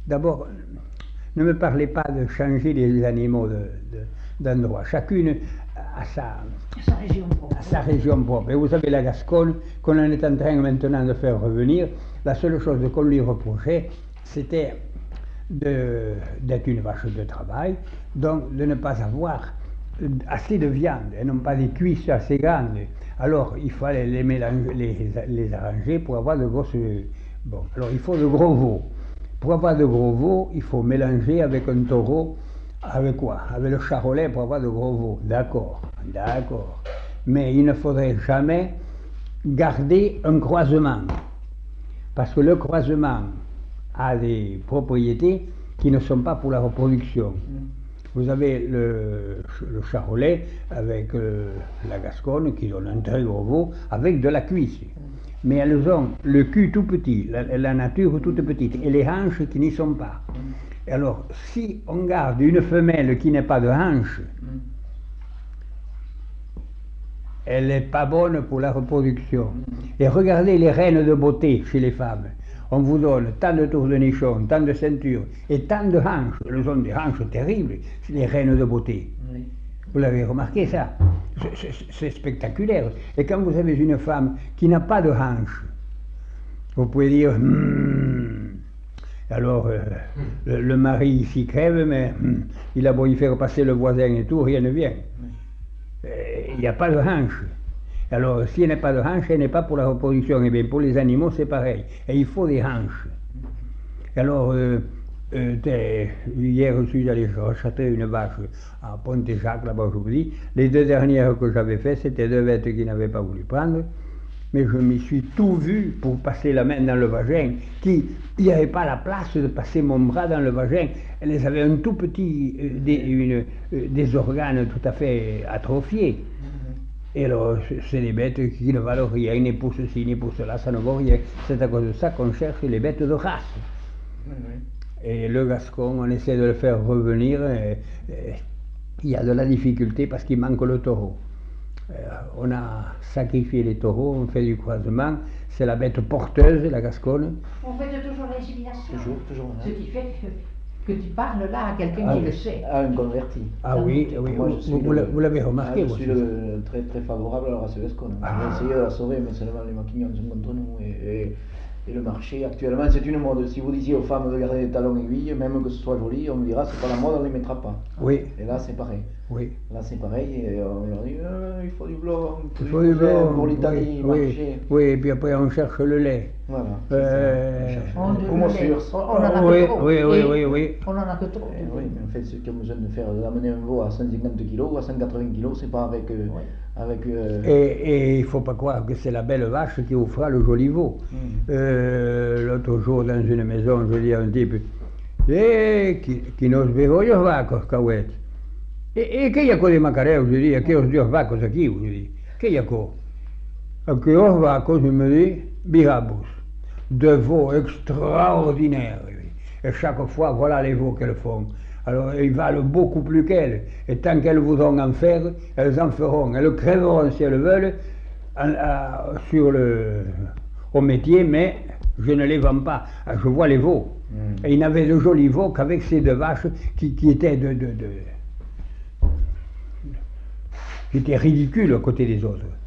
d'abord, ne me parlez pas de changer les animaux d'endroit. Chacune a sa région propre. Et vous savez, la Gascogne, qu'on en est en train maintenant de faire revenir, la seule chose qu'on lui reprochait, c'était d'être une vache de travail, donc de ne pas avoir assez de viande, et non pas des cuisses assez grandes. Alors, il fallait les mélanger, les arranger pour avoir de grosses... Bon, alors il faut de gros veaux. Pour avoir de gros veaux, il faut mélanger avec un taureau, avec quoi? Avec le charolais pour avoir de gros veaux. D'accord, d'accord. Mais il ne faudrait jamais garder un croisement. Parce que le croisement a des propriétés qui ne sont pas pour la reproduction. Vous avez le charolais avec la Gascogne qui donne un très gros veau avec de la cuisse. Mais elles ont le cul tout petit, la nature toute petite, et les hanches qui n'y sont pas. Et alors, si on garde une femelle qui n'est pas de hanches, elle n'est pas bonne pour la reproduction. Et regardez les reines de beauté chez les femmes. On vous donne tant de tours de nichon, tant de ceintures et tant de hanches. Elles ont des hanches terribles, les reines de beauté. Oui. Vous l'avez remarqué ça? C'est spectaculaire. Et quand vous avez une femme qui n'a pas de hanches, vous pouvez dire alors le mari s'y crève, mais il a beau y faire passer le voisin et tout, rien ne vient. Il n'y a pas de hanches. Alors, s'il n'y a pas de hanches, elle n'est pas pour la reproduction. Et bien, pour les animaux, c'est pareil. Et il faut des hanches. Alors, hier, je suis allé racheter une vache à Pontéjac, là-bas, je vous dis. Les deux dernières que j'avais faites, c'était deux bêtes qui n'avaient pas voulu prendre. Mais je m'y suis tout vu pour passer la main dans le vagin. Il n'y avait pas la place de passer mon bras dans le vagin. Elles avaient un tout petit, des organes tout à fait atrophiés. Et alors, c'est des bêtes qui ne valent rien, ni pour ceci, ni pour cela, ça ne vaut rien. C'est à cause de ça qu'on cherche les bêtes de race. Et le Gascon, on essaie de le faire revenir. Il y a de la difficulté parce qu'il manque le taureau. On a sacrifié les taureaux, on fait du croisement. C'est la bête porteuse, la Gascogne. On fait toujours l'insémination. Toujours. Ce qui fait que tu parles là à quelqu'un qui le sait. À un converti. Ah oui, oui. Moi, vous l'avez remarqué, je suis très, très favorable à la race Gasconne. On a essayé de la sauver, mais seulement les maquignons sont contre nous. Et le marché, actuellement, c'est une mode. Si vous disiez aux femmes de garder des talons aiguilles, même que ce soit joli, on me dira c'est pas la mode, on ne les mettra pas. Oui. Et là, c'est pareil. Oui. Là, c'est pareil, et on leur dit il faut du blanc, il faut du blanc pour l'Italie, marché. Oui, et puis après, on cherche le lait. Voilà. On en a que trop. Oui. On en a que trop. Oui, mais en fait, ce qu'on a besoin de faire, d'amener un veau à 150 kg ou à 180 kg, c'est pas avec. Et il ne faut pas croire que c'est la belle vache qui vous fera le joli veau. L'autre jour, dans une maison, je dis à un type chi nos bevo io vacos, cauet. E che ia co de Macareu, je dis, que os dios vacos aqui, je dis, que ia co? Que os vacos, il me dit, birabus, de veaux extraordinaires. Et chaque fois, voilà les veaux qu'elles font. Alors, ils valent beaucoup plus qu'elles. Et tant qu'elles voudront en faire, elles en feront. Elles crèveront si elles veulent au métier, mais je ne les vends pas. Je vois les veaux. Et il n'avait de jolis veaux qu'avec ces deux vaches qui étaient qui étaient ridicules à côté des autres.